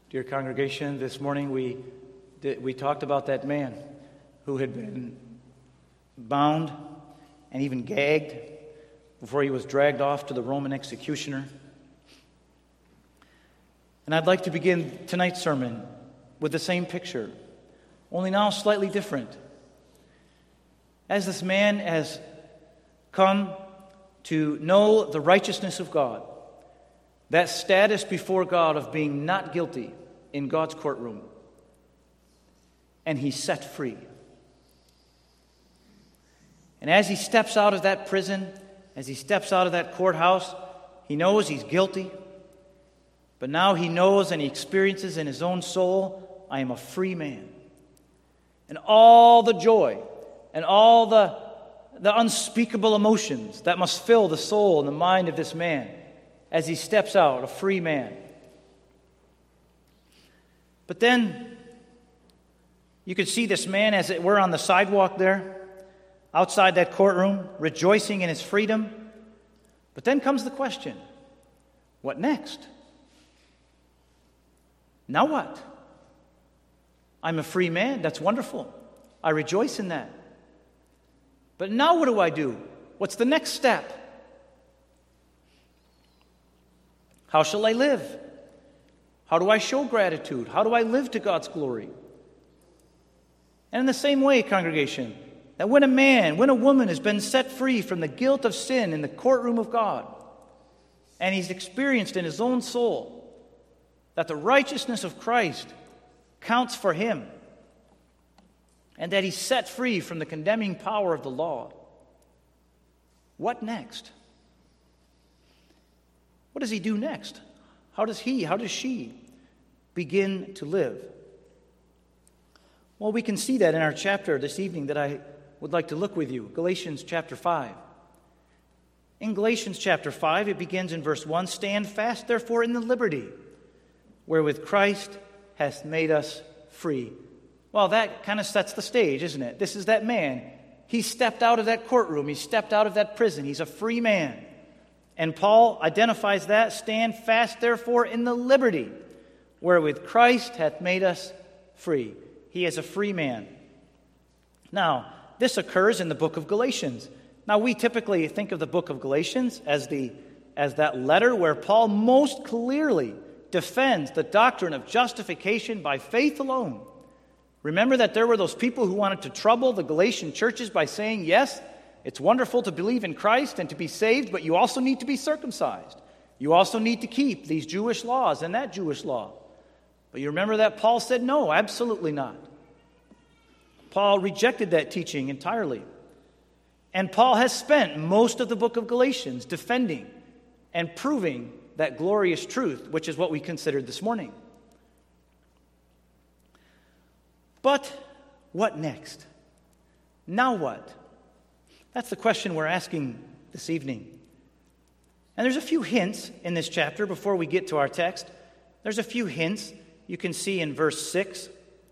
Dear congregation, this morning we talked about that man who had been bound and even gagged before he was dragged off to the Roman executioner. And I'd like to begin tonight's sermon with the same picture, only now slightly different. As this man has come to know the righteousness of God, that status before God of being not guilty in God's courtroom, and he's set free. And as he steps out of that prison, as he steps out of that courthouse, he knows he's guilty, but now he knows and he experiences in his own soul, I am a free man. And all the joy and all the unspeakable emotions that must fill the soul and the mind of this man as he steps out, a free man. But then you could see this man as it were on the sidewalk there, outside that courtroom, rejoicing in his freedom. But then comes the question, what next? Now what? I'm a free man. That's wonderful. I rejoice in that. But now what do I do? What's the next step? How shall I live? How do I show gratitude? How do I live to God's glory? And in the same way, congregation, that when a woman has been set free from the guilt of sin in the courtroom of God, and he's experienced in his own soul that the righteousness of Christ counts for him, and that he's set free from the condemning power of the law, what next? What does he do next? How does she begin to live? Well, we can see that in our chapter this evening that I would like to look with you, Galatians chapter 5. In Galatians chapter 5, it begins in verse 1, "Stand fast, therefore, in the liberty wherewith Christ hath made us free." Well, that kind of sets the stage, isn't it? This is that man. He stepped out of that courtroom. He stepped out of that prison. He's a free man. And Paul identifies that, "Stand fast, therefore, in the liberty wherewith Christ hath made us free." He is a free man. Now, this occurs in the book of Galatians. Now, we typically think of the book of Galatians as that letter where Paul most clearly defends the doctrine of justification by faith alone. Remember that there were those people who wanted to trouble the Galatian churches by saying, yes, it's wonderful to believe in Christ and to be saved, but you also need to be circumcised. You also need to keep these Jewish laws and that Jewish law. But you remember that Paul said, no, absolutely not. Paul rejected that teaching entirely. And Paul has spent most of the book of Galatians defending and proving that glorious truth, which is what we considered this morning. But what next? Now what? That's the question we're asking this evening. And there's a few hints in this chapter before we get to our text. There's a few hints you can see in verse 6.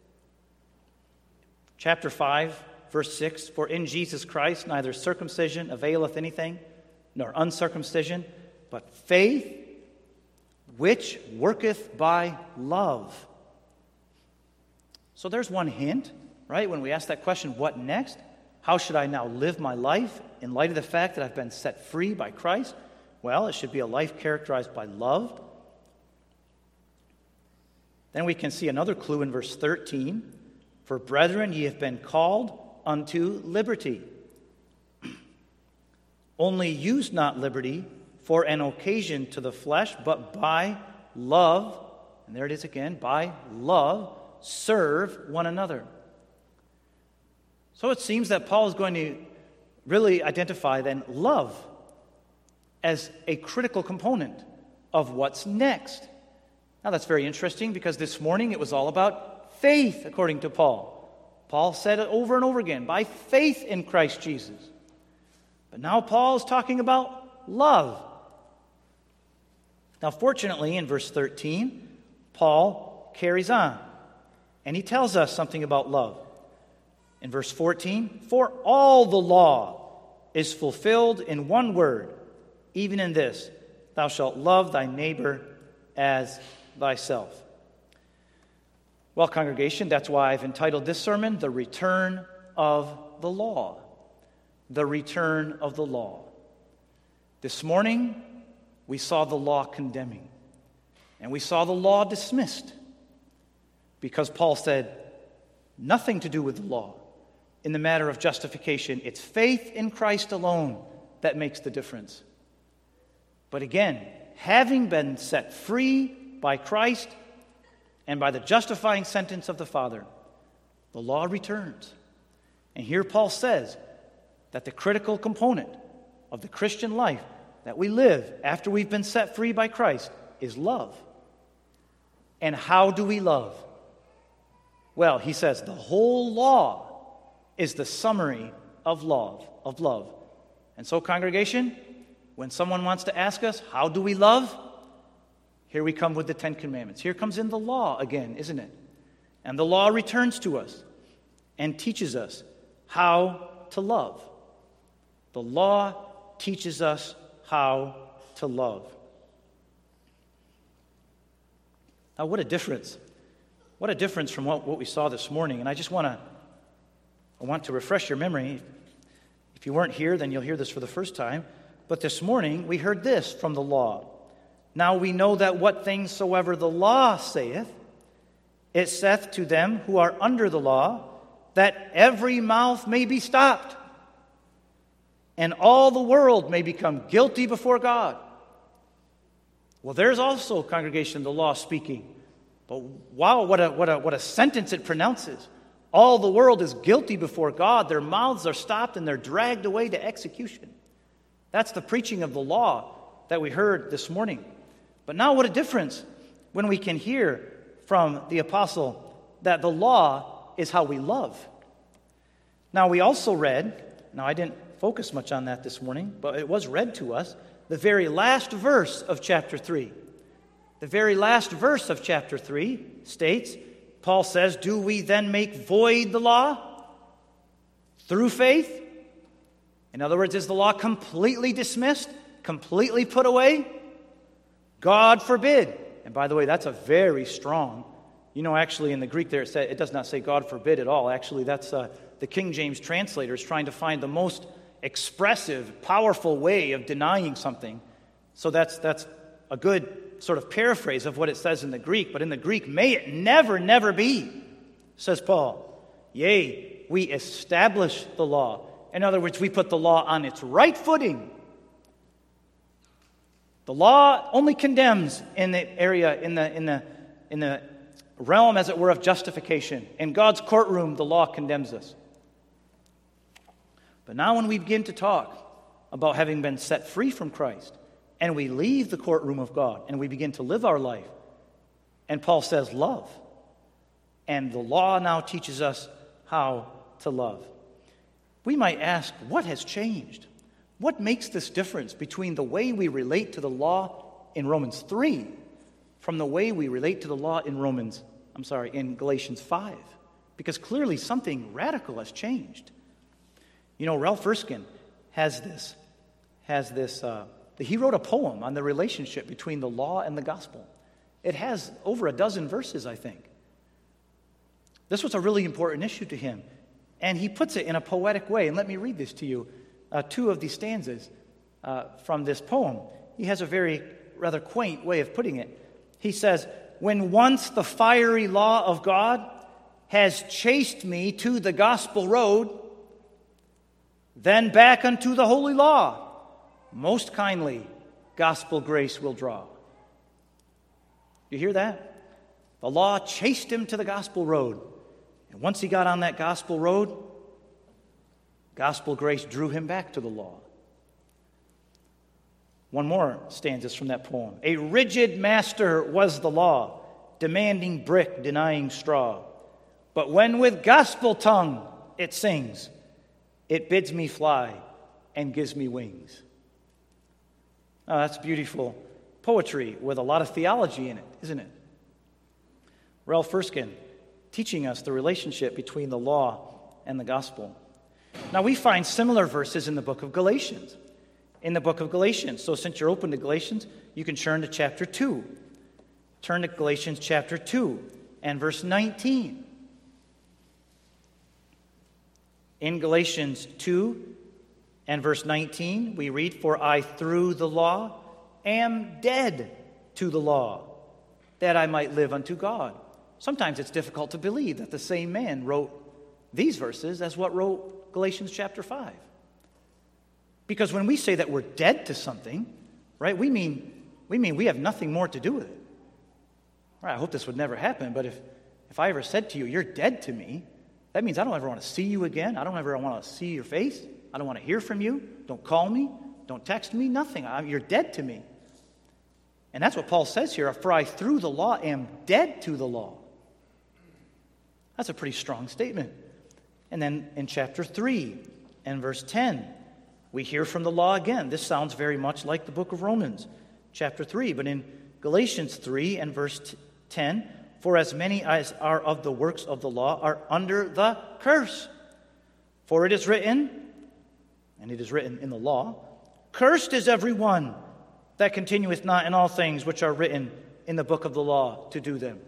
Chapter 5, verse 6, "For in Jesus Christ neither circumcision availeth anything, nor uncircumcision, but faith which worketh by love." So there's one hint, right? When we ask that question, what next? How should I now live my life in light of the fact that I've been set free by Christ? Well, it should be a life characterized by love. Then we can see another clue in verse 13. "For brethren, ye have been called unto liberty. Only use not liberty for an occasion to the flesh, but by love," and there it is again, "by love, serve one another." So it seems that Paul is going to really identify then love as a critical component of what's next. Now that's very interesting because this morning it was all about faith, according to Paul. Paul said it over and over again, by faith in Christ Jesus. But now Paul is talking about love. Now fortunately, in verse 13, Paul carries on, and he tells us something about love. In verse 14, "For all the law is fulfilled in one word, even in this, thou shalt love thy neighbor as thyself." Well, congregation, that's why I've entitled this sermon, The Return of the Law. The Return of the Law. This morning, we saw the law condemning, and we saw the law dismissed, because Paul said, nothing to do with the law in the matter of justification. It's faith in Christ alone that makes the difference. But again, having been set free by Christ and by the justifying sentence of the Father, the law returns. And here Paul says that the critical component of the Christian life that we live after we've been set free by Christ is love. And how do we love? Well, he says the whole law is the summary of love. And so, congregation, when someone wants to ask us, how do we love? Here we come with the Ten Commandments. Here comes in the law again, isn't it? And the law returns to us and teaches us how to love. The law teaches us how to love. Now, what a difference. What a difference from what we saw this morning. And I want to refresh your memory. If you weren't here, then you'll hear this for the first time. But this morning, we heard this from the law. Now we know that what things soever the law saith, it saith to them who are under the law, that every mouth may be stopped, and all the world may become guilty before God. Well, there's also, congregation, the law speaking. But wow, what a sentence it pronounces. All the world is guilty before God. Their mouths are stopped and they're dragged away to execution. That's the preaching of the law that we heard this morning. But now what a difference when we can hear from the apostle that the law is how we love. Now we also read, now I didn't focus much on that this morning, but it was read to us, the very last verse of chapter 3. The very last verse of chapter 3 states, Paul says, do we then make void the law through faith? In other words, is the law completely dismissed, completely put away? God forbid. And by the way, that's a very strong, actually in the Greek there it does not say God forbid at all. Actually, that's the King James translator is trying to find the most expressive, powerful way of denying something. So that's a good sort of paraphrase of what it says in the Greek. But in the Greek, may it never, never be, says Paul. Yea, we establish the law. In other words, we put the law on its right footing. The law only condemns in the area, in the realm, as it were, of justification. In God's courtroom, the law condemns us. But now when we begin to talk about having been set free from Christ, and we leave the courtroom of God, and we begin to live our life, and Paul says love. And the law now teaches us how to love. We might ask, what has changed? What makes this difference between the way we relate to the law in Romans 3 from the way we relate to the law in in Galatians 5? Because clearly something radical has changed. Ralph Erskine he wrote a poem on the relationship between the law and the gospel. It has over a dozen verses, I think. This was a really important issue to him. And he puts it in a poetic way. And let me read this to you, two of these stanzas from this poem. He has a very rather quaint way of putting it. He says, when once the fiery law of God has chased me to the gospel road, then back unto the holy law, most kindly gospel grace will draw. You hear that? The law chased him to the gospel road. And once he got on that gospel road, gospel grace drew him back to the law. One more stanzas from that poem. A rigid master was the law, demanding brick, denying straw. But when with gospel tongue it sings, it bids me fly and gives me wings. Oh, that's beautiful poetry with a lot of theology in it, isn't it? Ralph Erskine teaching us the relationship between the law and the gospel. Now, we find similar verses in the book of Galatians. So since you're open to Galatians, you can turn to chapter 2. Turn to Galatians chapter 2. and verse 19. In Galatians 2 and verse 19, we read, "For I through the law am dead to the law, that I might live unto God." Sometimes it's difficult to believe that the same man wrote these verses as what wrote Galatians chapter 5. Because when we say that we're dead to something, right, we mean we have nothing more to do with it. All right, I hope this would never happen, but if I ever said to you, "You're dead to me," that means I don't ever want to see you again. I don't ever want to see your face. I don't want to hear from you. Don't call me. Don't text me. Nothing. You're dead to me. And that's what Paul says here. "For I through the law am dead to the law." That's a pretty strong statement. And then in chapter 3 and verse 10, we hear from the law again. This sounds very much like the book of Romans, chapter 3. But in Galatians 3 and verse 10, "For as many as are of the works of the law are under the curse. For it is written," and it is written in the law, "Cursed is every one that continueth not in all things which are written in the book of the law to do them."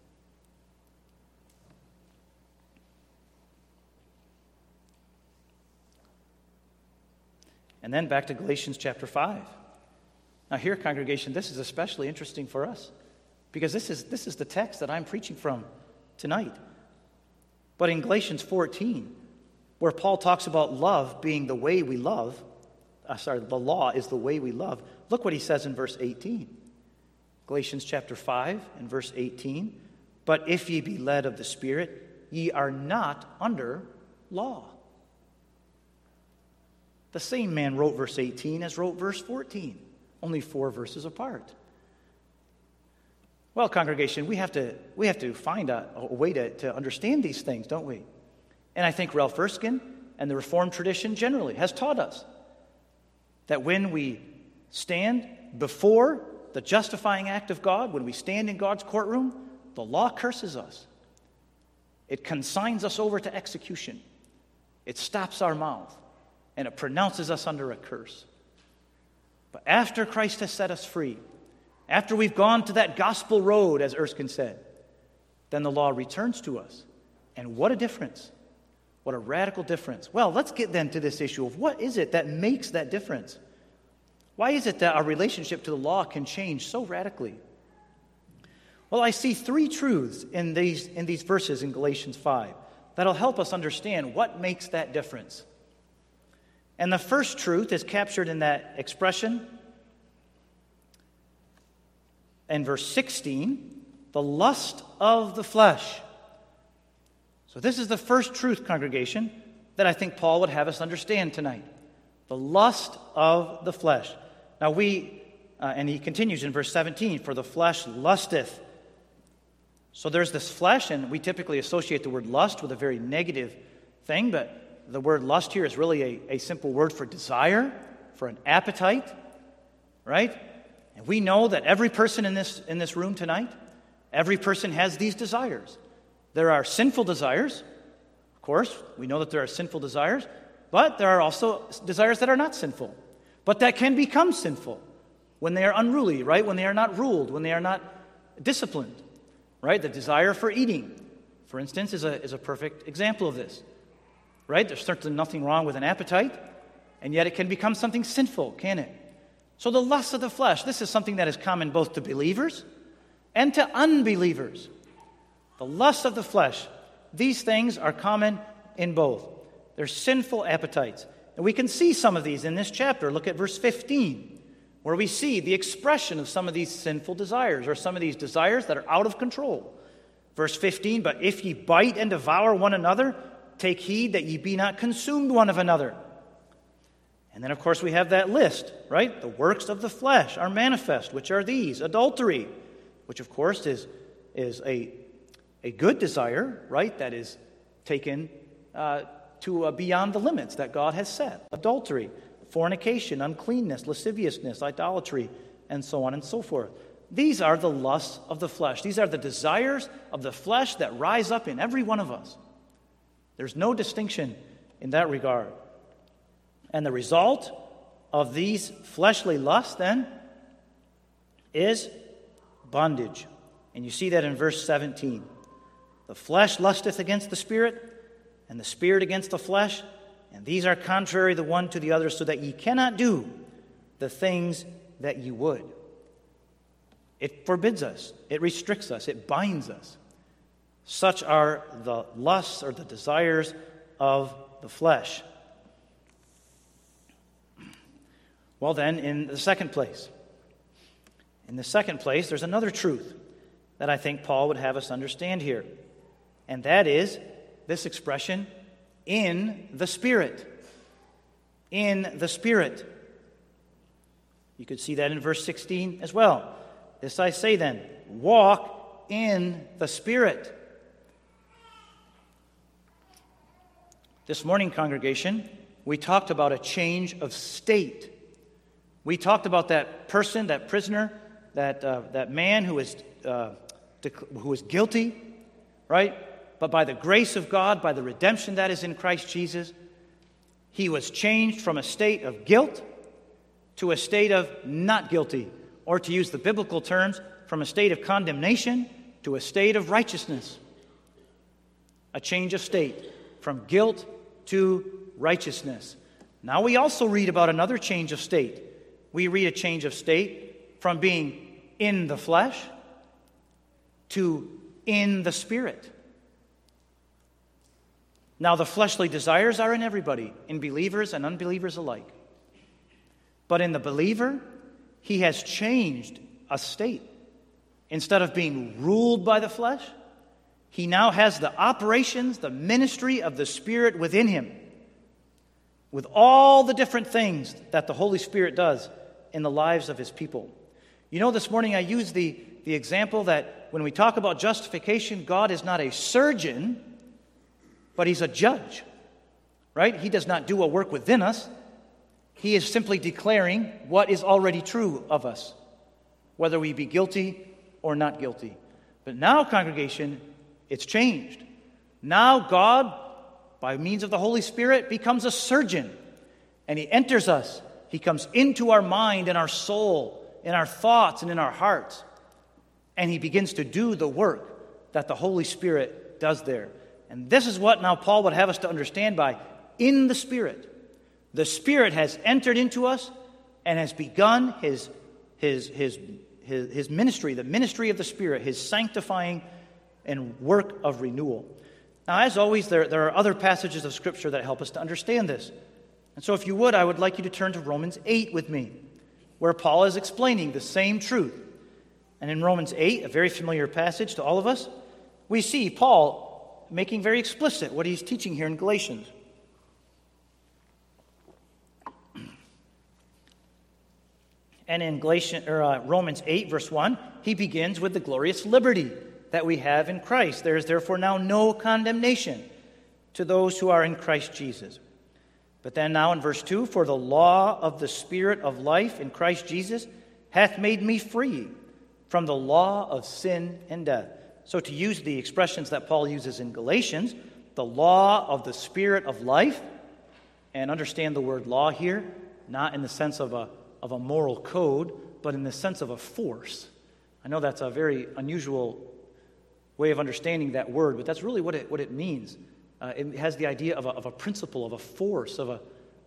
And then back to Galatians chapter 5. Now here, congregation, this is especially interesting for us, because this is the text that I'm preaching from tonight. But in Galatians 14, where Paul talks about love being the way we love, the law is the way we love, look what he says in verse 18. Galatians chapter 5 and verse 18, "But if ye be led of the Spirit, ye are not under law." The same man wrote verse 18 as wrote verse 14, only 4 verses apart. Well, congregation, we have to find a way to understand these things, don't we? And I think Ralph Erskine and the Reformed tradition generally has taught us that when we stand before the justifying act of God, when we stand in God's courtroom, the law curses us. It consigns us over to execution. It stops our mouth, and it pronounces us under a curse. But after Christ has set us free, after we've gone to that gospel road, as Erskine said, then the law returns to us. And what a difference. What a radical difference. Well, let's get then to this issue of what is it that makes that difference? Why is it that our relationship to the law can change so radically? Well, I see 3 truths in these verses in Galatians 5 that'll help us understand what makes that difference. And the first truth is captured in that expression in verse 16, the lust of the flesh. So this is the first truth, congregation, that I think Paul would have us understand tonight. The lust of the flesh. Now and he continues in verse 17, "For the flesh lusteth." So there's this flesh, and we typically associate the word lust with a very negative thing, but the word lust here is really a simple word for desire, for an appetite, right? And we know that every person in this room tonight, every person has these desires. There are sinful desires. Of course, we know that there are sinful desires, but there are also desires that are not sinful, but that can become sinful when they are unruly, right? When they are not ruled, when they are not disciplined, right? The desire for eating, for instance, is a perfect example of this. Right? There's certainly nothing wrong with an appetite, and yet it can become something sinful, can it? So the lust of the flesh, this is something that is common both to believers and to unbelievers. The lust of the flesh, these things are common in both. They're sinful appetites. And we can see some of these in this chapter. Look at verse 15, where we see the expression of some of these sinful desires, or some of these desires that are out of control. Verse 15, "But if ye bite and devour one another, take heed that ye be not consumed one of another." And then, of course, we have that list, right? The works of the flesh are manifest, which are these: adultery, which, of course, is a good desire, right? That is taken to beyond the limits that God has set. Adultery, fornication, uncleanness, lasciviousness, idolatry, and so on and so forth. These are the lusts of the flesh. These are the desires of the flesh that rise up in every one of us. There's no distinction in that regard. And the result of these fleshly lusts, then, is bondage. And you see that in verse 17. The flesh lusteth against the Spirit, and the Spirit against the flesh, and these are contrary the one to the other, so that ye cannot do the things that ye would. It forbids us, it restricts us, it binds us. Such are the lusts or the desires of the flesh. Well then, in the second place, there's another truth that I think Paul would have us understand here. And that is this expression, in the Spirit. In the Spirit. You could see that in verse 16 as well. This I say then, walk in the Spirit. This morning, congregation, we talked about a change of state. We talked about that person, that prisoner, that man who was guilty, right? But by the grace of God, by the redemption that is in Christ Jesus, he was changed from a state of guilt to a state of not guilty, or to use the biblical terms, from a state of condemnation to a state of righteousness. A change of state from guilt to righteousness. Now we also read about another change of state. We read a change of state from being in the flesh to in the Spirit. Now the fleshly desires are in everybody, in believers and unbelievers alike. But in the believer, he has changed a state. Instead of being ruled by the flesh, he now has the operations, the ministry of the Spirit within him, with all the different things that the Holy Spirit does in the lives of his people. You know, this morning I used the example that when we talk about justification, God is not a surgeon, but he's a judge, right? He does not do a work within us. He is simply declaring what is already true of us, whether we be guilty or not guilty. But now, congregation, it's changed. Now God, by means of the Holy Spirit, becomes a surgeon, and he enters us. He comes into our mind and our soul, in our thoughts and in our hearts, and he begins to do the work that the Holy Spirit does there. And this is what now Paul would have us to understand by in the Spirit. The Spirit has entered into us and has begun his ministry, the ministry of the Spirit, his sanctifying and work of renewal. Now, as always, there are other passages of Scripture that help us to understand this. And so if you would, I would like you to turn to Romans 8 with me, where Paul is explaining the same truth. And in Romans 8, a very familiar passage to all of us, we see Paul making very explicit what he's teaching here in Galatians. And in Romans 8, verse 1, he begins with the glorious liberty that we have in Christ. There is therefore now no condemnation to those who are in Christ Jesus. But then now in verse 2, for the law of the Spirit of life in Christ Jesus hath made me free from the law of sin and death. So to use the expressions that Paul uses in Galatians, the law of the Spirit of life, and understand the word law here, not in the sense of a moral code, but in the sense of a force. I know that's a very unusual way of understanding that word, but that's really what it means. It has the idea of a principle, of a force, of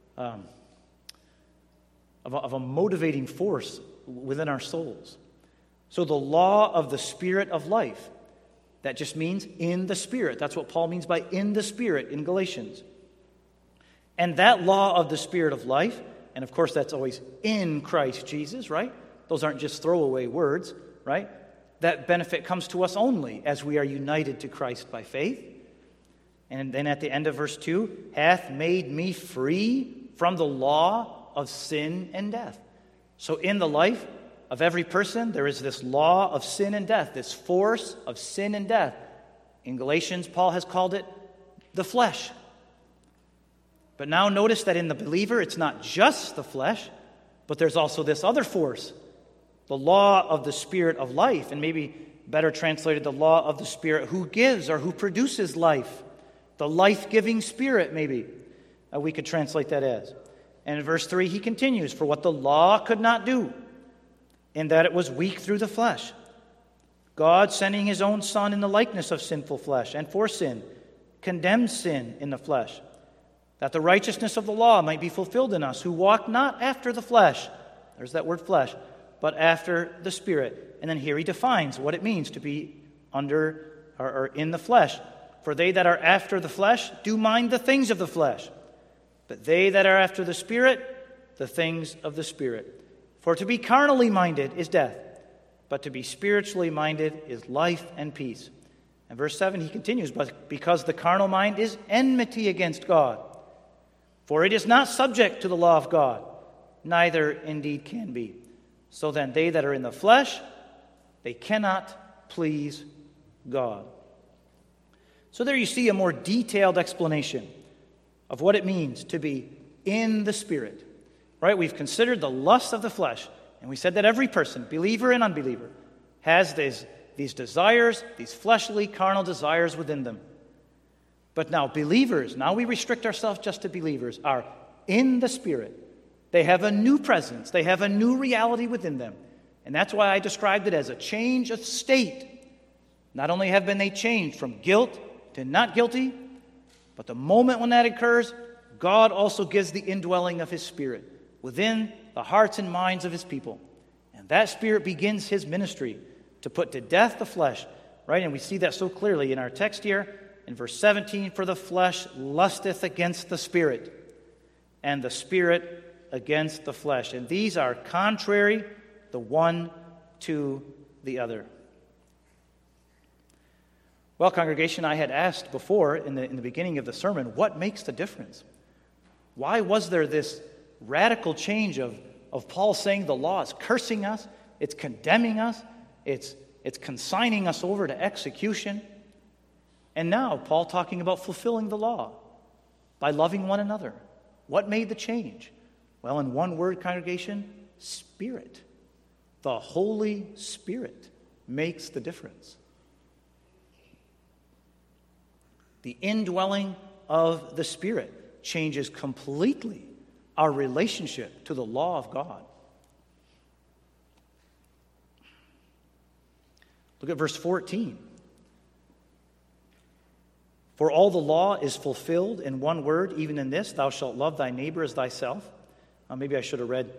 a motivating force within our souls. So the law of the Spirit of life, that just means in the Spirit. That's what Paul means by in the Spirit in Galatians. And that law of the Spirit of life, and of course that's always in Christ Jesus, right? Those aren't just throwaway words, right? That benefit comes to us only as we are united to Christ by faith. And then at the end of verse 2, hath made me free from the law of sin and death. So in the life of every person, there is this law of sin and death, this force of sin and death. In Galatians, Paul has called it the flesh. But now notice that in the believer, it's not just the flesh, but there's also this other force, the law of the Spirit of life, and maybe better translated, the law of the Spirit who gives or who produces life. The life-giving Spirit, maybe we could translate that as. And in verse 3, he continues, for what the law could not do, in that it was weak through the flesh. God, sending his own Son in the likeness of sinful flesh and for sin, condemned sin in the flesh, that the righteousness of the law might be fulfilled in us, who walk not after the flesh, there's that word flesh, but after the Spirit. And then here he defines what it means to be under or in the flesh. For they that are after the flesh do mind the things of the flesh, but they that are after the Spirit, the things of the Spirit. For to be carnally minded is death, but to be spiritually minded is life and peace. And verse 7, he continues, but because the carnal mind is enmity against God, for it is not subject to the law of God, neither indeed can be. So then they that are in the flesh, they cannot please God. So there you see a more detailed explanation of what it means to be in the Spirit. Right? We've considered the lust of the flesh, and we said that every person, believer and unbeliever, has these desires, these fleshly, carnal desires within them. But now believers, now we restrict ourselves just to believers, are in the Spirit. They have a new presence. They have a new reality within them. And that's why I described it as a change of state. Not only have been they changed from guilt to not guilty, but the moment when that occurs, God also gives the indwelling of his Spirit within the hearts and minds of his people. And that Spirit begins his ministry to put to death the flesh, right? And we see that so clearly in our text here in verse 17, for the flesh lusteth against the Spirit, and the Spirit against the flesh. And these are contrary, the one to the other. Well, congregation, I had asked before in the beginning of the sermon, what makes the difference? Why was there this radical change of Paul saying the law is cursing us, it's condemning us, it's consigning us over to execution? And now Paul talking about fulfilling the law by loving one another. What made the change? Well, in one word, congregation, Spirit. The Holy Spirit makes the difference. The indwelling of the Spirit changes completely our relationship to the law of God. Look at verse 14. For all the law is fulfilled in one word, even in this, thou shalt love thy neighbor as thyself. Maybe I should have read.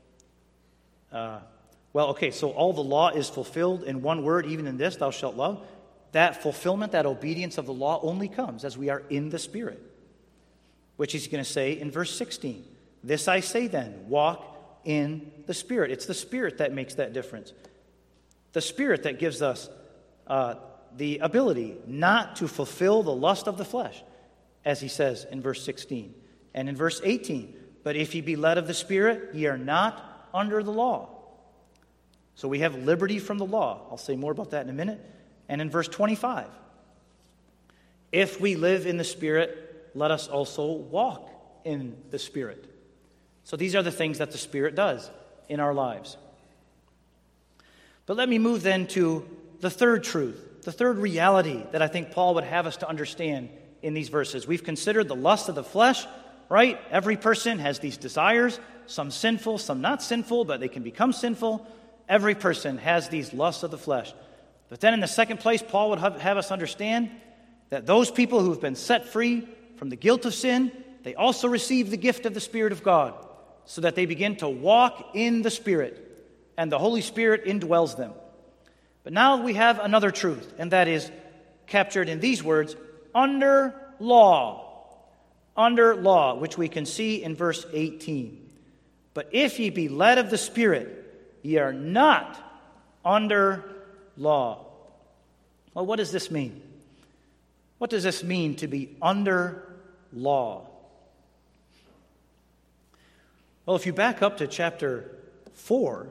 So all the law is fulfilled in one word, even in this, thou shalt love. That fulfillment, that obedience of the law only comes as we are in the Spirit, which he's going to say in verse 16. This I say then, walk in the Spirit. It's the Spirit that makes that difference. The Spirit that gives us the ability not to fulfill the lust of the flesh, as he says in verse 16. And in verse 18, but if ye be led of the Spirit, ye are not under the law. So we have liberty from the law. I'll say more about that in a minute. And in verse 25, if we live in the Spirit, let us also walk in the Spirit. So these are the things that the Spirit does in our lives. But let me move then to the third truth, the third reality that I think Paul would have us to understand in these verses. We've considered the lust of the flesh, right? Every person has these desires, some sinful, some not sinful, but they can become sinful. Every person has these lusts of the flesh. But then in the second place, Paul would have us understand that those people who have been set free from the guilt of sin, they also receive the gift of the Spirit of God, so that they begin to walk in the Spirit, and the Holy Spirit indwells them. But now we have another truth, and that is captured in these words, under law. Under law, which we can see in verse 18. But if ye be led of the Spirit, ye are not under law. Well, what does this mean? What does this mean to be under law? Well, if you back up to chapter 4,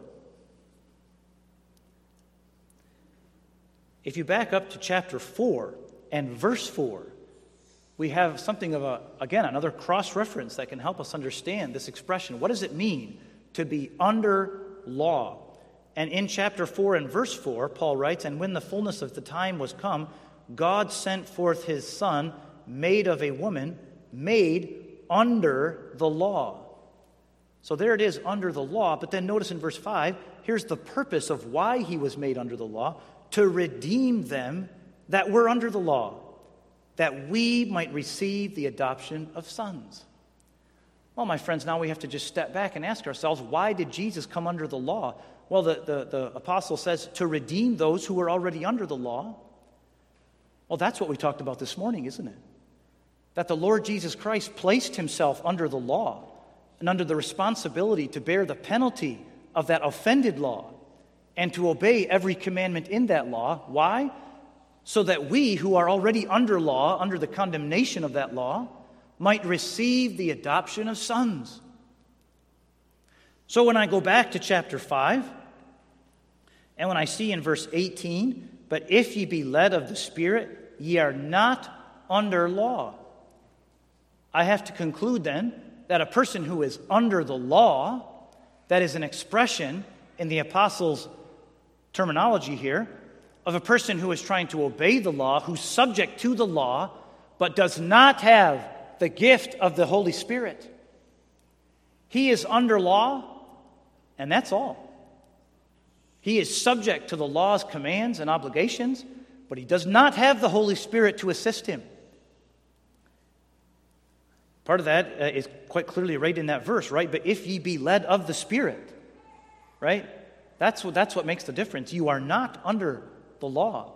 and verse 4, we have something of another cross-reference that can help us understand this expression. What does it mean to be under law? And in chapter 4 and verse 4, Paul writes, and when the fullness of the time was come, God sent forth his Son, made of a woman, made under the law. So there it is, under the law. But then notice in verse 5, here's the purpose of why he was made under the law, to redeem them that were under the law, that we might receive the adoption of sons. Well, my friends, now we have to just step back and ask ourselves, why did Jesus come under the law? Well, the apostle says to redeem those who were already under the law. Well, that's what we talked about this morning, isn't it? That the Lord Jesus Christ placed himself under the law and under the responsibility to bear the penalty of that offended law and to obey every commandment in that law. Why? So that we who are already under law, under the condemnation of that law, might receive the adoption of sons. So when I go back to chapter 5, and when I see in verse 18, but if ye be led of the Spirit, ye are not under law. I have to conclude then that a person who is under the law, that is an expression in the apostles' terminology here, of a person who is trying to obey the law, who's subject to the law, but does not have the gift of the Holy Spirit. He is under law, and that's all. He is subject to the law's commands and obligations, but he does not have the Holy Spirit to assist him. Part of that is quite clearly right in that verse, right? But if ye be led of the Spirit, right? That's what makes the difference. You are not under the law.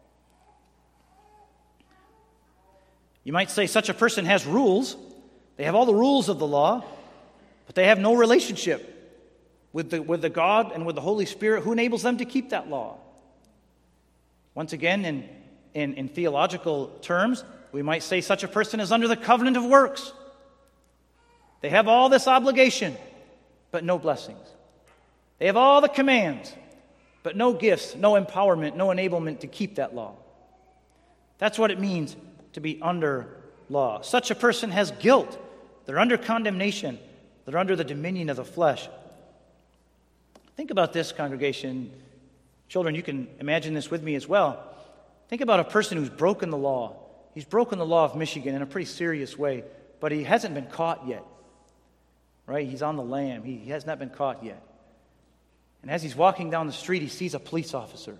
You might say such a person has rules. They have all the rules of the law, but they have no relationship with the God and with the Holy Spirit who enables them to keep that law. Once again, in theological terms, we might say such a person is under the covenant of works. They have all this obligation, but no blessings. They have all the commands, but no gifts, no empowerment, no enablement to keep that law. That's what it means to be under law. Such a person has guilt. They're under condemnation. They're under the dominion of the flesh. Think about this, congregation. Children, you can imagine this with me as well. Think about a person who's broken the law. He's broken the law of Michigan in a pretty serious way, but he hasn't been caught yet. Right? He's on the lam. He has not been caught yet. And as he's walking down the street, he sees a police officer.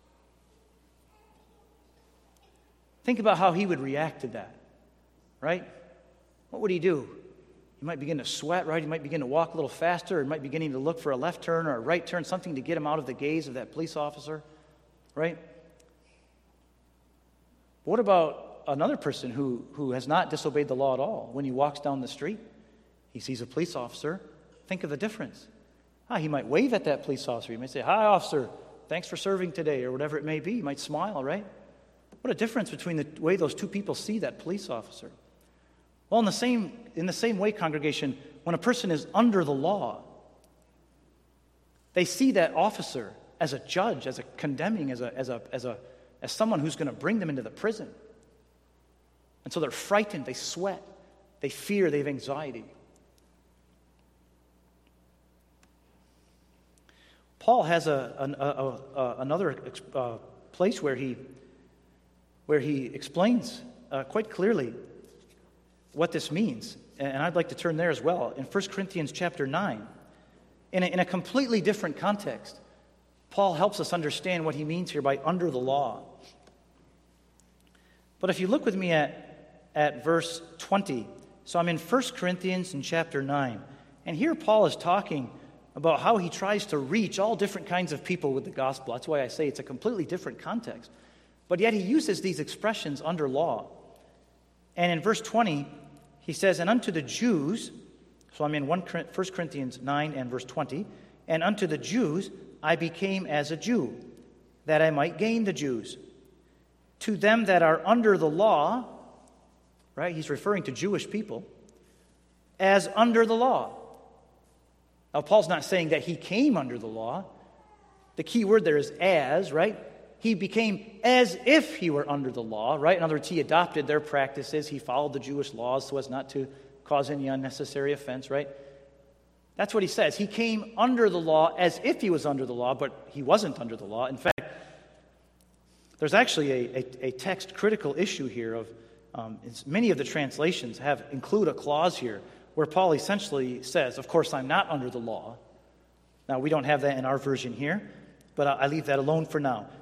Think about how he would react to that. Right? What would he do? He might begin to sweat, right? He might begin to walk a little faster. He might be beginning to look for a left turn or a right turn, something to get him out of the gaze of that police officer, right? What about another person who has not disobeyed the law at all? When he walks down the street, he sees a police officer. Think of the difference. He might wave at that police officer. He might say, "Hi, officer, thanks for serving today," or whatever it may be. He might smile, right? What a difference between the way those two people see that police officer. Well, in the same way, congregation, when a person is under the law, they see that officer as a judge, as a condemning, as someone who's going to bring them into the prison. And so they're frightened, they sweat, they fear, they have anxiety. Paul has another place where he explains quite clearly what this means. And I'd like to turn there as well. In 1 Corinthians chapter 9, in a completely different context, Paul helps us understand what he means here by under the law. But if you look with me at verse 20, so I'm in 1 Corinthians in chapter 9, and here Paul is talking about how he tries to reach all different kinds of people with the gospel. That's why I say it's a completely different context. But yet he uses these expressions under law. And in verse 20, he says, "And unto the Jews," so I'm in 1 Corinthians 9 and verse 20, "And unto the Jews I became as a Jew, that I might gain the Jews. To them that are under the law," right? He's referring to Jewish people, "as under the law." Now, Paul's not saying that he came under the law. The key word there is as, right? He became as if he were under the law, right? In other words, he adopted their practices. He followed the Jewish laws so as not to cause any unnecessary offense, right? That's what he says. He came under the law as if he was under the law, but he wasn't under the law. In fact, there's actually a text critical issue here of many of the translations include a clause here where Paul essentially says, of course, I'm not under the law. Now, we don't have that in our version here, but I leave that alone for now.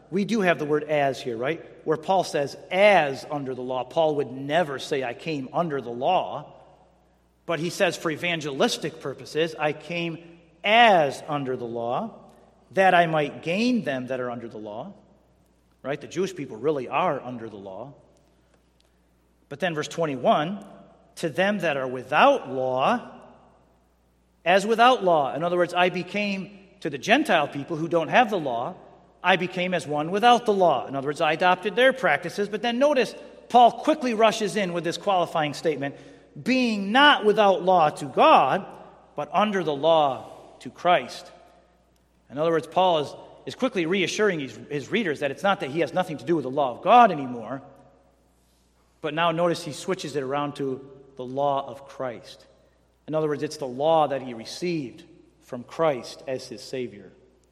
we do have the word as here, right? Where Paul says, as under the law. Paul would never say, I came under the law. But he says, for evangelistic purposes, I came as under the law, that I might gain them that are under the law. Right? The Jewish people really are under the law. But then verse 21, to them that are without law, as without law. In other words, I became, to the Gentile people who don't have the law, I became as one without the law. In other words, I adopted their practices. But then notice, Paul quickly rushes in with this qualifying statement, being not without law to God, but under the law to Christ. In other words, Paul is quickly reassuring his readers that it's not that he has nothing to do with the law of God anymore, but now notice he switches it around to the law of Christ. In other words, it's the law that he received from Christ as his Savior.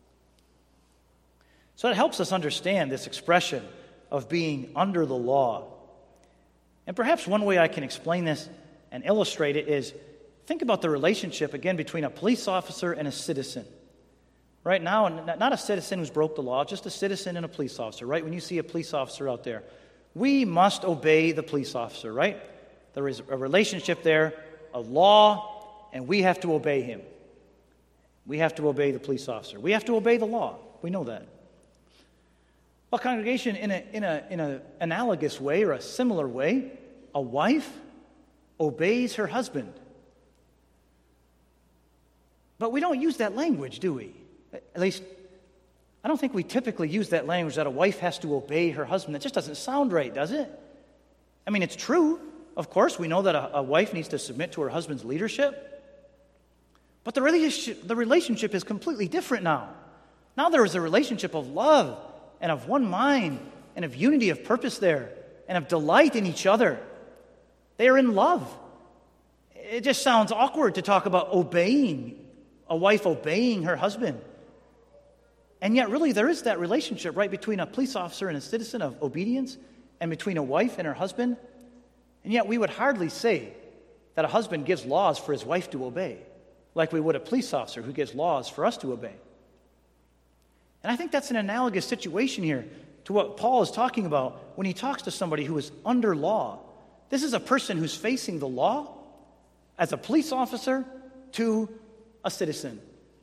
So it helps us understand this expression of being under the law. And perhaps one way I can explain this and illustrate it is, think about the relationship, again, between a police officer and a citizen. Right now, not a citizen who's broke the law, just a citizen and a police officer, right? When you see a police officer out there, we must obey the police officer, right? There is a relationship there, a law, and we have to obey him. We have to obey the police officer. We have to obey the law. We know that. Well, congregation, in an analogous way or a similar way, a wife obeys her husband. But we don't use that language, do we? At least, I don't think we typically use that language that a wife has to obey her husband. That just doesn't sound right, does it? I mean, it's true. Of course, we know that a wife needs to submit to her husband's leadership. But the relationship is completely different now. Now there is a relationship of love and of one mind and of unity of purpose there and of delight in each other. They are in love. It just sounds awkward to talk about obeying, a wife obeying her husband. And yet, really, there is that relationship, right, between a police officer and a citizen of obedience and between a wife and her husband. And yet, we would hardly say that a husband gives laws for his wife to obey, like we would a police officer who gives laws for us to obey. And I think that's an analogous situation here to what Paul is talking about when he talks to somebody who is under law. This is a person who's facing the law as a police officer to a citizen.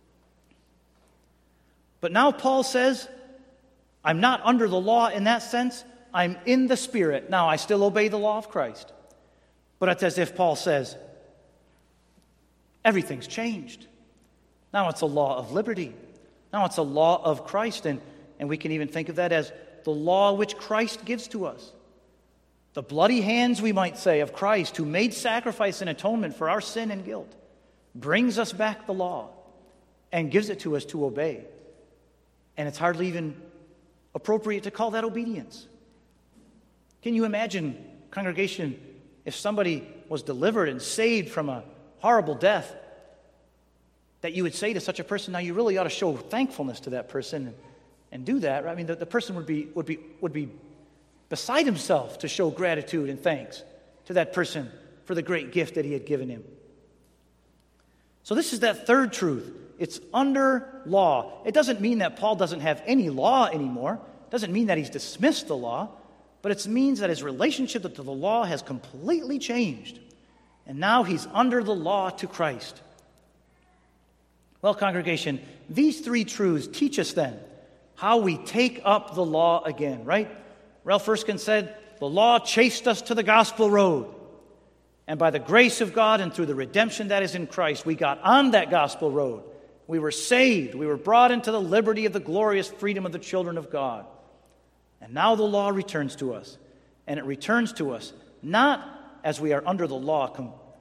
But now Paul says, I'm not under the law in that sense. I'm in the Spirit. Now, I still obey the law of Christ. But it's as if Paul says, everything's changed. Now it's a law of liberty. Now it's a law of Christ. And we can even think of that as the law which Christ gives to us. The bloody hands, we might say, of Christ, who made sacrifice and atonement for our sin and guilt, brings us back the law and gives it to us to obey. And it's hardly even appropriate to call that obedience. Can you imagine, congregation, if somebody was delivered and saved from a horrible death, that you would say to such a person, now you really ought to show thankfulness to that person and do that. I mean, the person would be beside himself to show gratitude and thanks to that person for the great gift that he had given him. So this is that third truth. It's under law. It doesn't mean that Paul doesn't have any law anymore. It doesn't mean that he's dismissed the law. But it means that his relationship to the law has completely changed. And now he's under the law to Christ. Well, congregation, these three truths teach us then how we take up the law again, right? Ralph Erskine said, the law chased us to the gospel road. And by the grace of God and through the redemption that is in Christ, we got on that gospel road. We were saved. We were brought into the liberty of the glorious freedom of the children of God. And now the law returns to us. And it returns to us not as we are under the law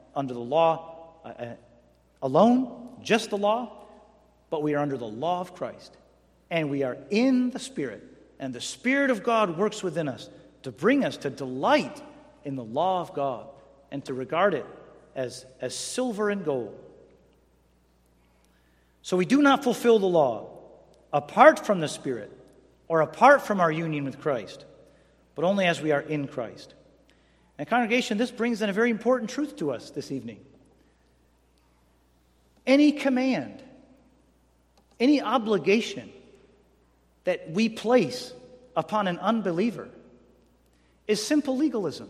alone, just the law, but we are under the law of Christ. And we are in the Spirit. And the Spirit of God works within us to bring us to delight in the law of God and to regard it as silver and gold. So we do not fulfill the law apart from the Spirit or apart from our union with Christ, but only as we are in Christ. And congregation, this brings in a very important truth to us this evening. Any command, any obligation that we place upon an unbeliever is simple legalism.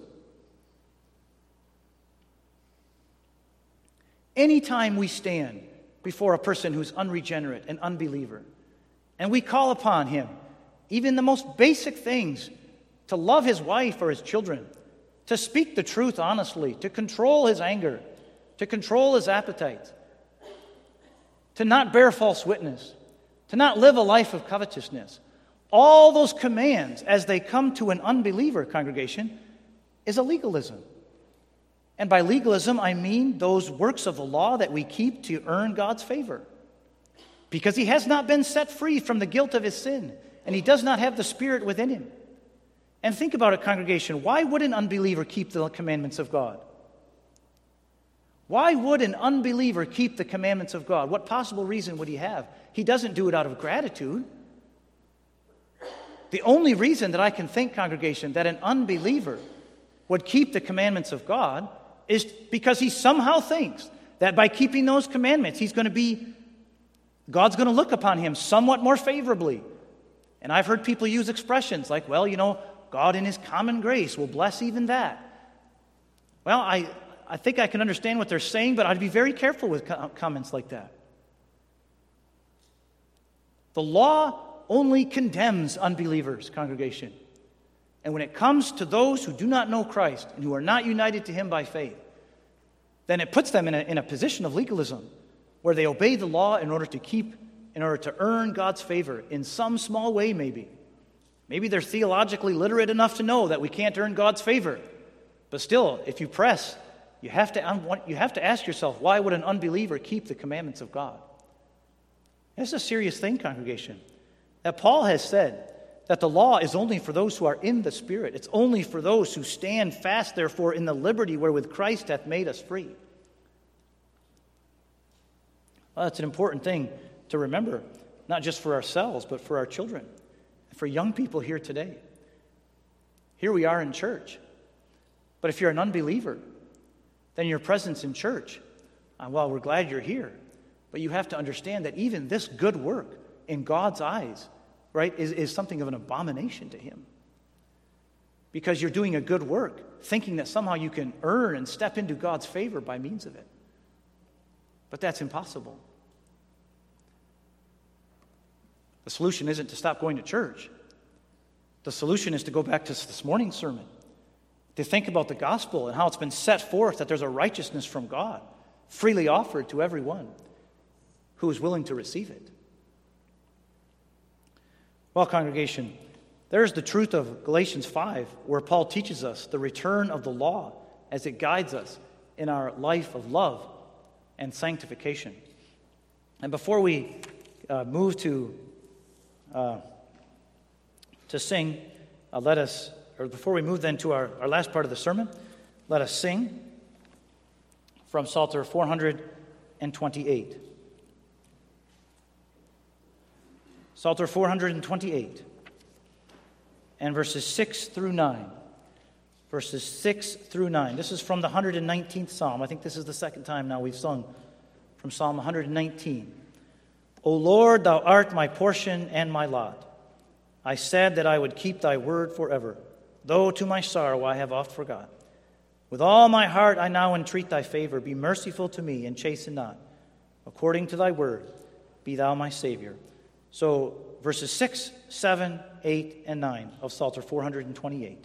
Anytime we stand before a person who's unregenerate, an unbeliever, and we call upon him, even the most basic things, to love his wife or his children, to speak the truth honestly, to control his anger, to control his appetite, to not bear false witness, to not live a life of covetousness. All those commands, as they come to an unbeliever, congregation, is a legalism. And by legalism, I mean those works of the law that we keep to earn God's favor. Because he has not been set free from the guilt of his sin, and he does not have the Spirit within him. And think about it, congregation. Why would an unbeliever keep the commandments of God? Why would an unbeliever keep the commandments of God? What possible reason would he have? He doesn't do it out of gratitude. The only reason that I can think, congregation, that an unbeliever would keep the commandments of God is because he somehow thinks that by keeping those commandments, God's going to look upon him somewhat more favorably. And I've heard people use expressions like, well, God in his common grace will bless even that. Well, I think I can understand what they're saying, but I'd be very careful with comments like that. The law only condemns unbelievers, congregation. And when it comes to those who do not know Christ and who are not united to him by faith, then it puts them in a position of legalism where they obey the law in order to earn God's favor in some small way maybe. Maybe they're theologically literate enough to know that we can't earn God's favor. But still, if you press, you have to ask yourself, why would an unbeliever keep the commandments of God? It's a serious thing, congregation. That Paul has said that the law is only for those who are in the Spirit. It's only for those who stand fast, therefore, in the liberty wherewith Christ hath made us free. Well, that's an important thing to remember, not just for ourselves, but for our children, for young people here today. Here we are in church. But if you're an unbeliever, then your presence in church, well, we're glad you're here. But you have to understand that even this good work in God's eyes, right, is something of an abomination to him. Because you're doing a good work, thinking that somehow you can earn and step into God's favor by means of it. But that's impossible. The solution isn't to stop going to church. The solution is to go back to this morning's sermon, to think about the gospel and how it's been set forth that there's a righteousness from God freely offered to everyone who is willing to receive it. Well, congregation, there's the truth of Galatians 5, where Paul teaches us the return of the law as it guides us in our life of love and sanctification. And before we move to sing, before we move then to our last part of the sermon, let us sing from Psalter 428. Psalter 428, and verses 6 through 9. Verses 6 through 9. This is from the 119th Psalm. I think this is the second time now we've sung from Psalm 119. O Lord, thou art my portion and my lot. I said that I would keep thy word forever, though to my sorrow I have oft forgot. With all my heart I now entreat thy favor. Be merciful to me and chasten not. According to thy word, be thou my Savior. So verses 6, 7, 8, and 9 of Psalter 428.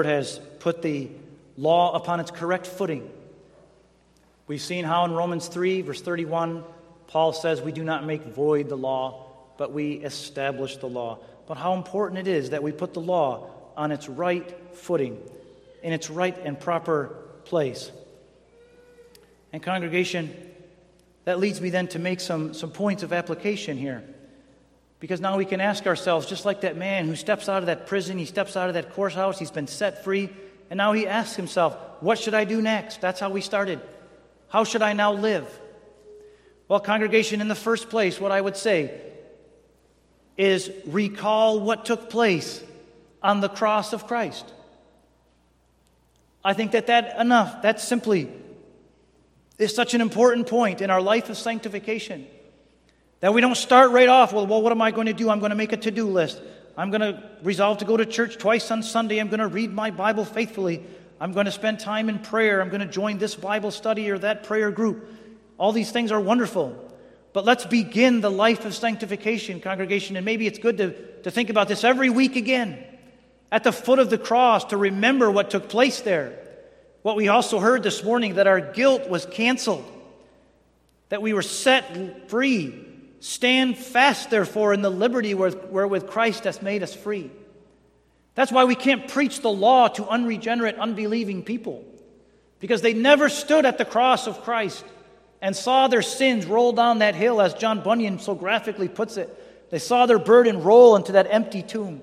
Lord has put the law upon its correct footing. We've seen how in Romans 3, verse 31, Paul says we do not make void the law, but we establish the law. But how important it is that we put the law on its right footing, in its right and proper place. And congregation, that leads me then to make some points of application here. Because now we can ask ourselves, just like that man who steps out of that prison, he steps out of that courthouse, he's been set free, and now he asks himself, what should I do next? That's how we started. How should I now live? Well, congregation, in the first place, what I would say is recall what took place on the cross of Christ. I think that simply is such an important point in our life of sanctification. That we don't start right off, well, what am I going to do? I'm going to make a to-do list. I'm going to resolve to go to church twice on Sunday. I'm going to read my Bible faithfully. I'm going to spend time in prayer. I'm going to join this Bible study or that prayer group. All these things are wonderful. But let's begin the life of sanctification, congregation. And maybe it's good to think about this every week again. At the foot of the cross, to remember what took place there. What we also heard this morning, that our guilt was canceled. That we were set free. Stand fast, therefore, in the liberty wherewith Christ hath made us free. That's why we can't preach the law to unregenerate, unbelieving people. Because they never stood at the cross of Christ and saw their sins roll down that hill, as John Bunyan so graphically puts it. They saw their burden roll into that empty tomb.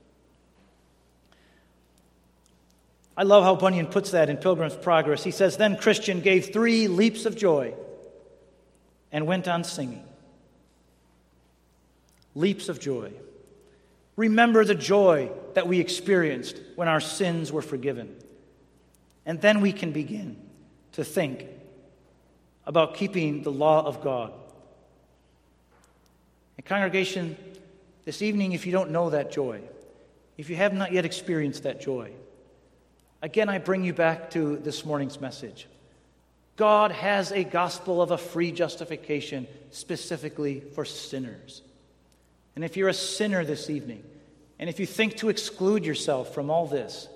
I love how Bunyan puts that in Pilgrim's Progress. He says, then Christian gave 3 leaps of joy and went on singing. Leaps of joy. Remember the joy that we experienced when our sins were forgiven. And then we can begin to think about keeping the law of God. And congregation, this evening, if you don't know that joy, if you have not yet experienced that joy, again, I bring you back to this morning's message. God has a gospel of a free justification specifically for sinners. And if you're a sinner this evening, and if you think to exclude yourself from all this,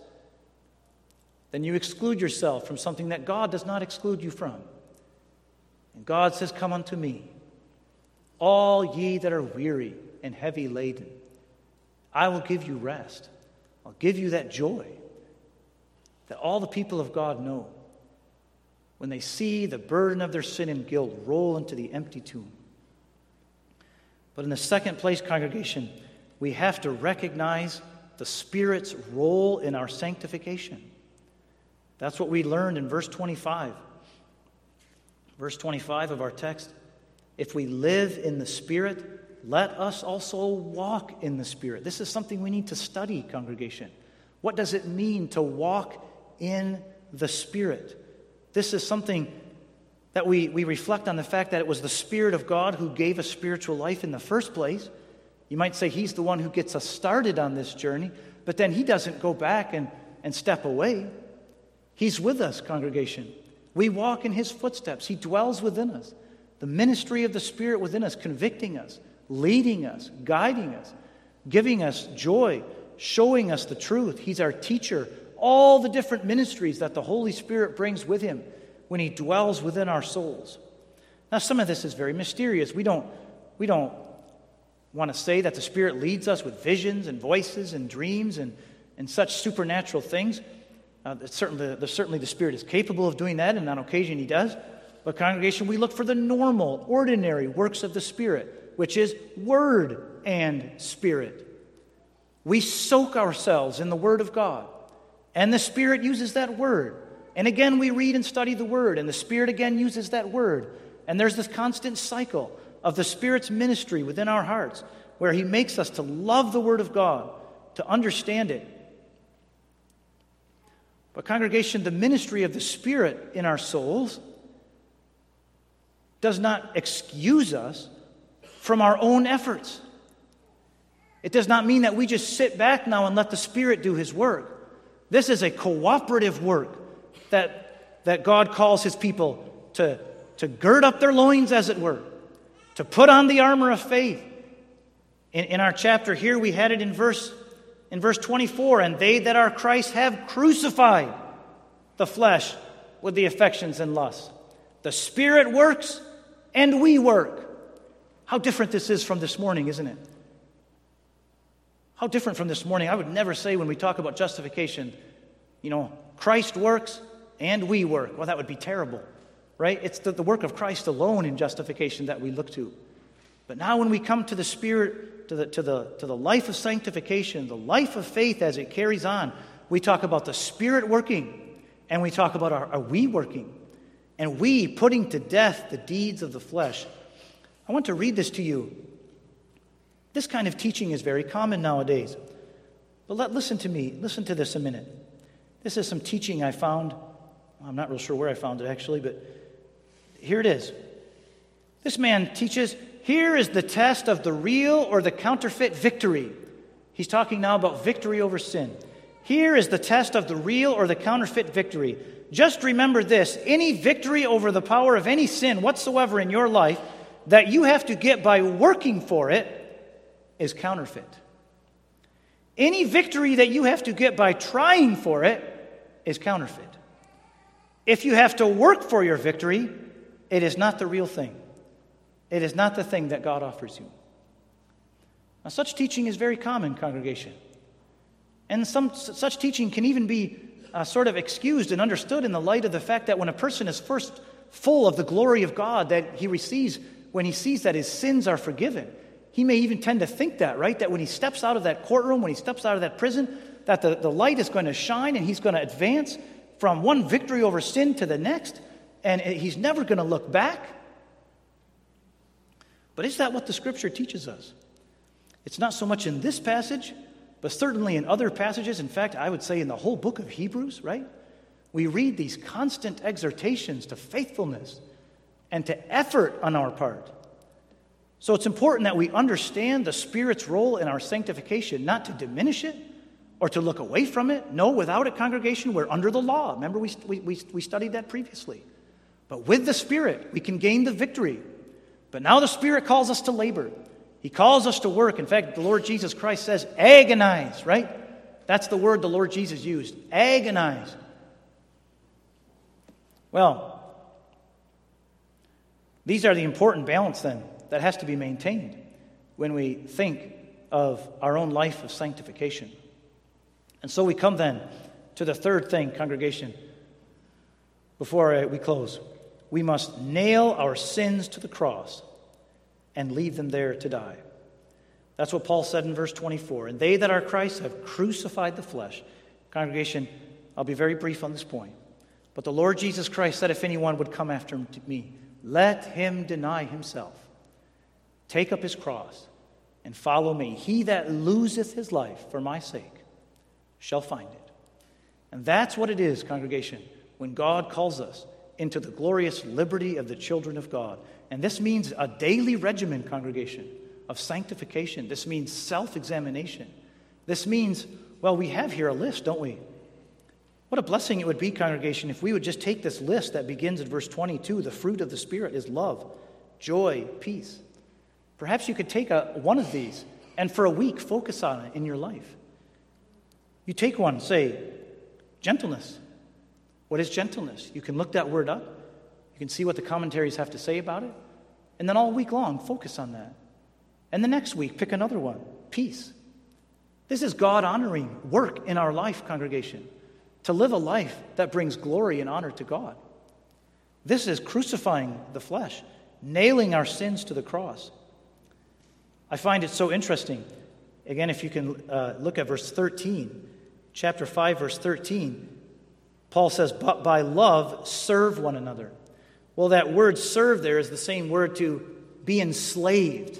then you exclude yourself from something that God does not exclude you from. And God says, come unto me, all ye that are weary and heavy laden. I will give you rest. I'll give you that joy that all the people of God know when they see the burden of their sin and guilt roll into the empty tomb. But in the second place, congregation, we have to recognize the Spirit's role in our sanctification. That's what we learned in verse 25. Verse 25 of our text. If we live in the Spirit, let us also walk in the Spirit. This is something we need to study, congregation. What does it mean to walk in the Spirit? This is something that we reflect on the fact that it was the Spirit of God who gave us spiritual life in the first place. You might say He's the one who gets us started on this journey, but then He doesn't go back and step away. He's with us, congregation. We walk in His footsteps. He dwells within us. The ministry of the Spirit within us, convicting us, leading us, guiding us, giving us joy, showing us the truth. He's our teacher. All the different ministries that the Holy Spirit brings with Him when He dwells within our souls. Now, some of this is very mysterious. We don't want to say that the Spirit leads us with visions and voices and dreams and such supernatural things. Certainly the Spirit is capable of doing that, and on occasion He does. But congregation, we look for the normal, ordinary works of the Spirit, which is Word and Spirit. We soak ourselves in the Word of God, and the Spirit uses that Word. And again, we read and study the Word, and the Spirit again uses that Word. And there's this constant cycle of the Spirit's ministry within our hearts, where He makes us to love the Word of God, to understand it. But congregation, the ministry of the Spirit in our souls does not excuse us from our own efforts. It does not mean that we just sit back now and let the Spirit do His work. This is a cooperative work that God calls His people to gird up their loins, as it were, to put on the armor of faith. In our chapter here, we had it in verse In verse 24, and they that are Christ have crucified the flesh with the affections and lusts. The Spirit works, and we work. How different this is from this morning, isn't it? How different from this morning. I would never say when we talk about justification, Christ works and we work. Well, that would be terrible, right? It's the work of Christ alone in justification that we look to. But now when we come to the Spirit, to the life of sanctification, the life of faith as it carries on, we talk about the Spirit working, and we talk about our we working, and we putting to death the deeds of the flesh. I want to read this to you. This kind of teaching is very common nowadays. But listen to me. Listen to this a minute. This is some teaching I found. I'm not real sure where I found it actually, but here it is. This man teaches, here is the test of the real or the counterfeit victory. He's talking now about victory over sin. Here is the test of the real or the counterfeit victory. Just remember this, any victory over the power of any sin whatsoever in your life that you have to get by working for it is counterfeit. Any victory that you have to get by trying for it is counterfeit. If you have to work for your victory, it is not the real thing. It is not the thing that God offers you. Now, such teaching is very common, congregation. And such teaching can even be sort of excused and understood in the light of the fact that when a person is first full of the glory of God that he receives when he sees that his sins are forgiven, he may even tend to think that, right? That when he steps out of that courtroom, when he steps out of that prison, that the light is going to shine and he's going to advance from one victory over sin to the next, and he's never going to look back. But is that what the Scripture teaches us? It's not so much in this passage, but certainly in other passages. In fact, I would say in the whole book of Hebrews, right? We read these constant exhortations to faithfulness and to effort on our part. So it's important that we understand the Spirit's role in our sanctification, not to diminish it or to look away from it. No, without it, congregation, we're under the law. Remember, we studied that previously. But with the Spirit, we can gain the victory. But now the Spirit calls us to labor. He calls us to work. In fact, the Lord Jesus Christ says, agonize, right? That's the word the Lord Jesus used, agonize. Well, these are the important balance then that has to be maintained when we think of our own life of sanctification. And so we come then to the third thing, congregation, before we close. We must nail our sins to the cross and leave them there to die. That's what Paul said in verse 24. And they that are Christ have crucified the flesh. Congregation, I'll be very brief on this point. But the Lord Jesus Christ said, if anyone would come after me, let him deny himself, take up his cross, and follow me. He that loseth his life for my sake shall find it. And that's what it is, congregation, when God calls us into the glorious liberty of the children of God. And this means a daily regimen, congregation, of sanctification. This means self-examination. This means, well, we have here a list, don't we? What a blessing it would be, congregation, if we would just take this list that begins at verse 22. The fruit of the Spirit is love, joy, peace. Perhaps you could take one of these and for a week focus on it in your life. You take one, say, gentleness. What is gentleness? You can look that word up. You can see what the commentaries have to say about it. And then all week long, focus on that. And the next week, pick another one. Peace. This is God-honoring work in our life, congregation. To live a life that brings glory and honor to God. This is crucifying the flesh, nailing our sins to the cross. I find it so interesting. Again, if you can look at verse 13, chapter 5, verse 13, Paul says, but by love serve one another. Well, that word serve there is the same word to be enslaved.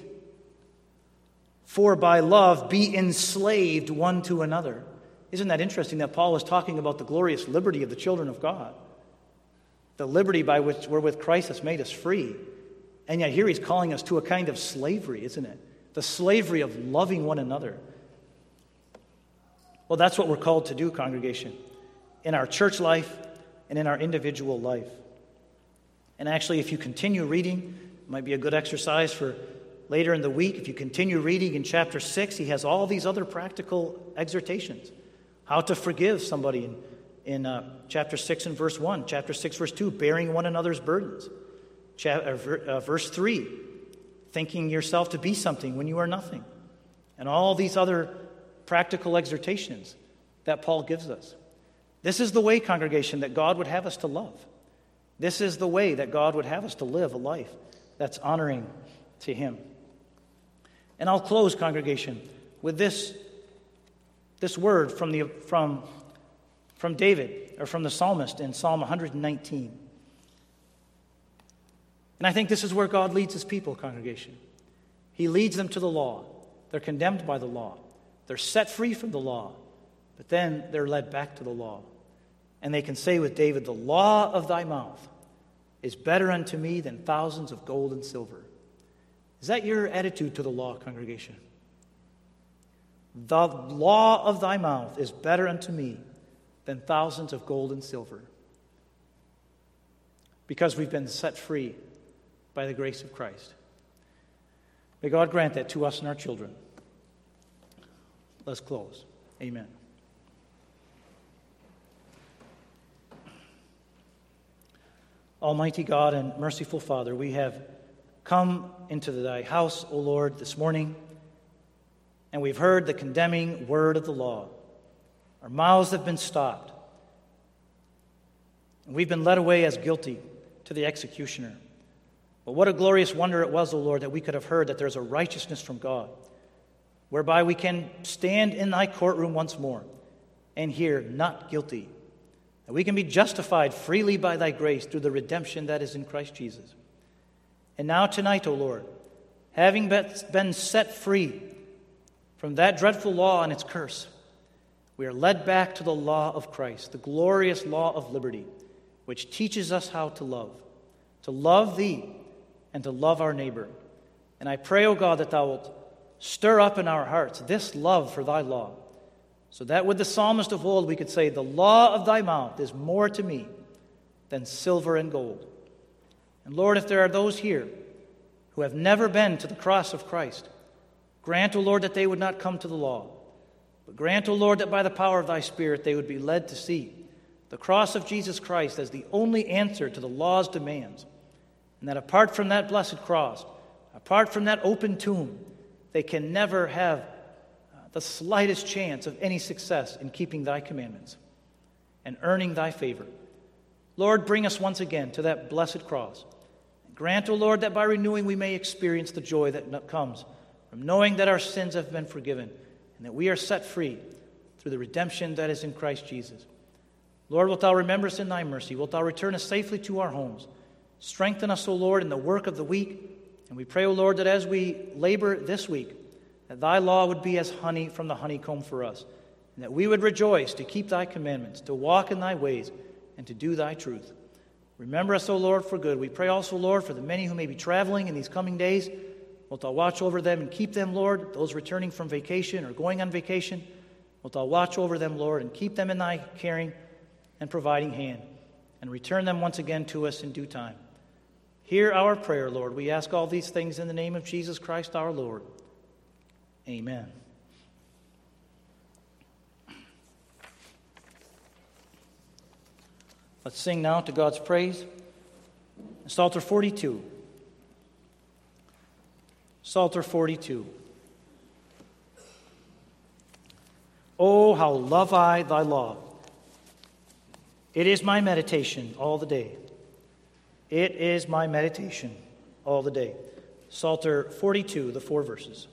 For by love be enslaved one to another. Isn't that interesting that Paul was talking about the glorious liberty of the children of God? The liberty by which wherewith Christ has made us free. And yet here he's calling us to a kind of slavery, isn't it? The slavery of loving one another. Well, that's what we're called to do, congregation, in our church life and in our individual life. And actually, if you continue reading, it might be a good exercise for later in the week, if you continue reading in chapter 6, he has all these other practical exhortations. How to forgive somebody in chapter 6 and verse 1. Chapter 6, verse 2, bearing one another's burdens. Verse 3, thinking yourself to be something when you are nothing. And all these other practical exhortations that Paul gives us. This is the way, congregation, that God would have us to love. This is the way that God would have us to live a life that's honoring to him. And I'll close, congregation, with this word from David, or from the psalmist in Psalm 119. And I think this is where God leads his people, congregation. He leads them to the law. They're condemned by the law. They're set free from the law. But then they're led back to the law. And they can say with David, the law of thy mouth is better unto me than thousands of gold and silver. Is that your attitude to the law, congregation? The law of thy mouth is better unto me than thousands of gold and silver. Because we've been set free by the grace of Christ. May God grant that to us and our children. Let's close. Amen. Almighty God and merciful Father, we have come into thy house, O Lord, this morning, and we've heard the condemning word of the law. Our mouths have been stopped, and we've been led away as guilty to the executioner. But what a glorious wonder it was, O Lord, that we could have heard that there's a righteousness from God, whereby we can stand in thy courtroom once more and hear not guilty. That we can be justified freely by thy grace through the redemption that is in Christ Jesus. And now tonight, O Lord, having been set free from that dreadful law and its curse, we are led back to the law of Christ, the glorious law of liberty, which teaches us how to love thee and to love our neighbor. And I pray, O God, that thou wilt stir up in our hearts this love for thy law, so that with the psalmist of old we could say, the law of thy mouth is more to me than silver and gold. And Lord, if there are those here who have never been to the cross of Christ, grant, O Lord, that they would not come to the law, but grant, O Lord, that by the power of thy Spirit they would be led to see the cross of Jesus Christ as the only answer to the law's demands, and that apart from that blessed cross, apart from that open tomb, they can never have the slightest chance of any success in keeping thy commandments and earning thy favor. Lord, bring us once again to that blessed cross. Grant, O Lord, that by renewing we may experience the joy that comes from knowing that our sins have been forgiven and that we are set free through the redemption that is in Christ Jesus. Lord, wilt thou remember us in thy mercy? Wilt thou return us safely to our homes? Strengthen us, O Lord, in the work of the week. And we pray, O Lord, that as we labor this week, that thy law would be as honey from the honeycomb for us, and that we would rejoice to keep thy commandments, to walk in thy ways, and to do thy truth. Remember us, O Lord, for good. We pray also, Lord, for the many who may be traveling in these coming days. Wilt thou watch over them and keep them, Lord, those returning from vacation or going on vacation. Wilt thou watch over them, Lord, and keep them in thy caring and providing hand, and return them once again to us in due time. Hear our prayer, Lord. We ask all these things in the name of Jesus Christ our Lord. Amen. Let's sing now to God's praise. Psalter 42. Psalter 42. Oh, how love I thy law. It is my meditation all the day. It is my meditation all the day. Psalter 42, the 4 verses.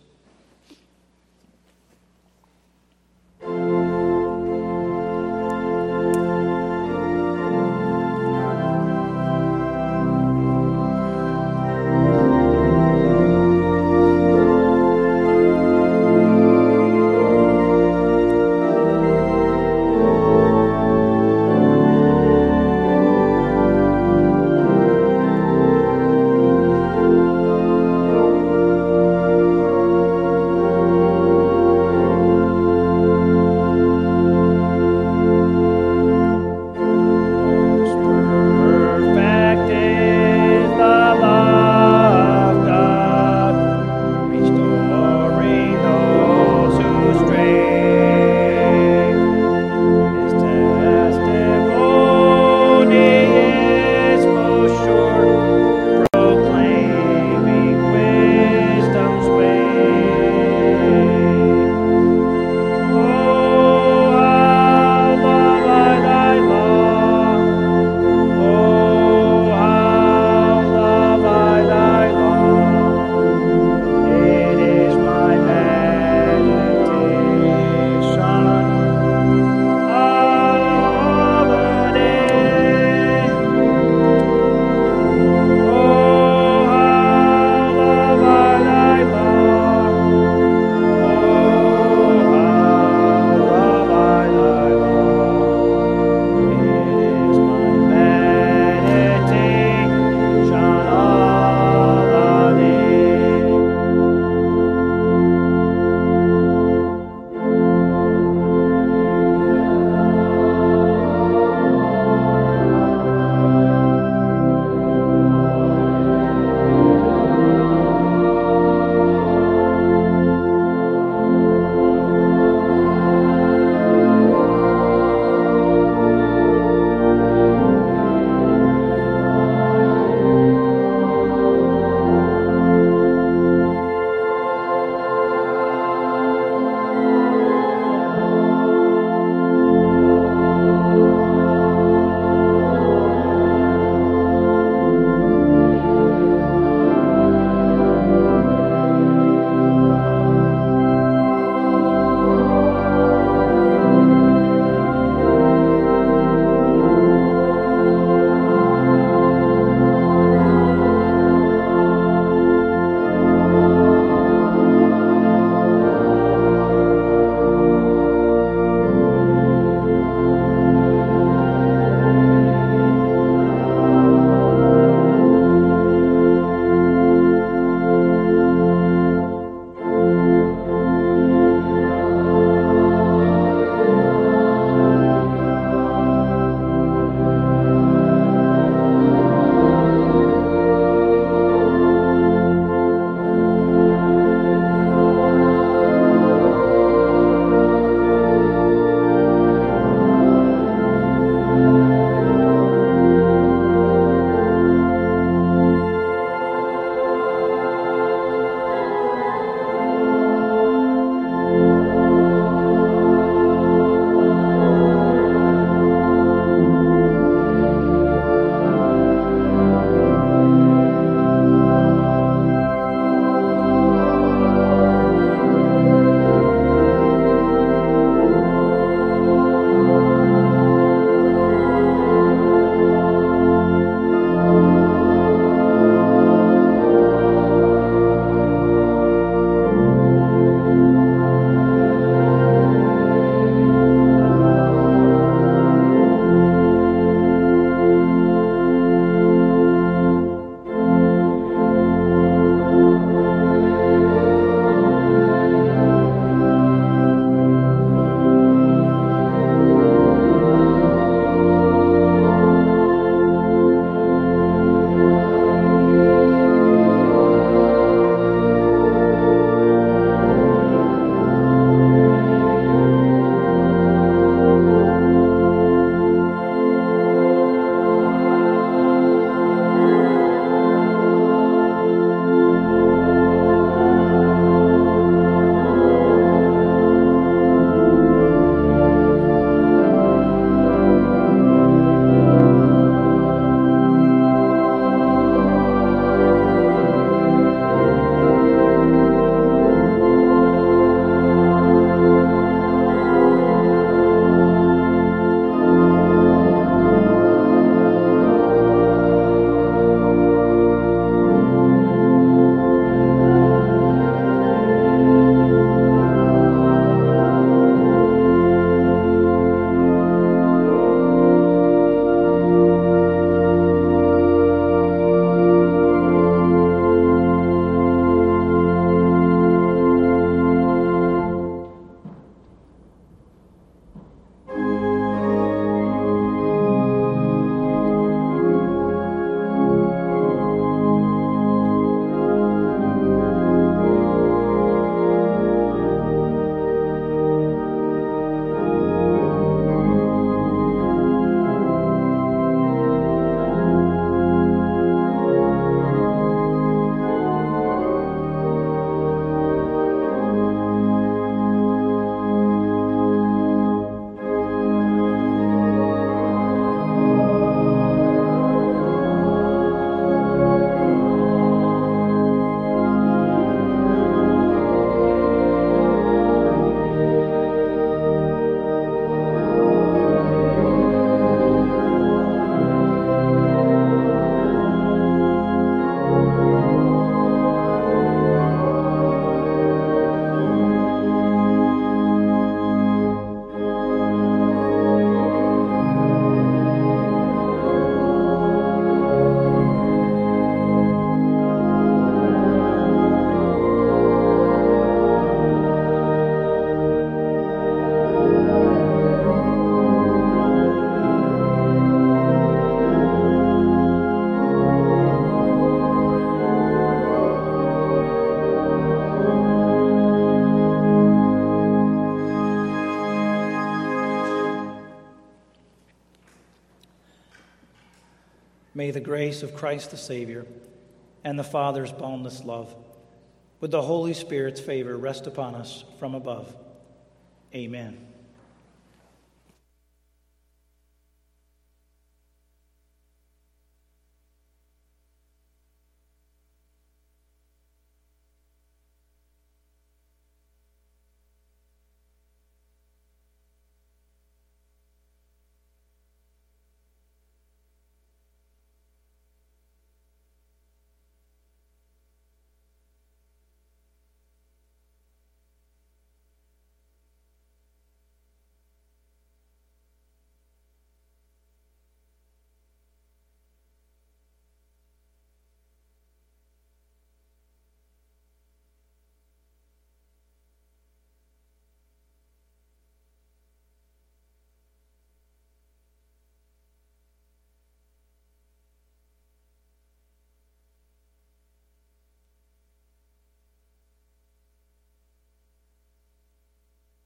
May the grace of Christ the Savior and the Father's boundless love, with the Holy Spirit's favor, rest upon us from above. Amen.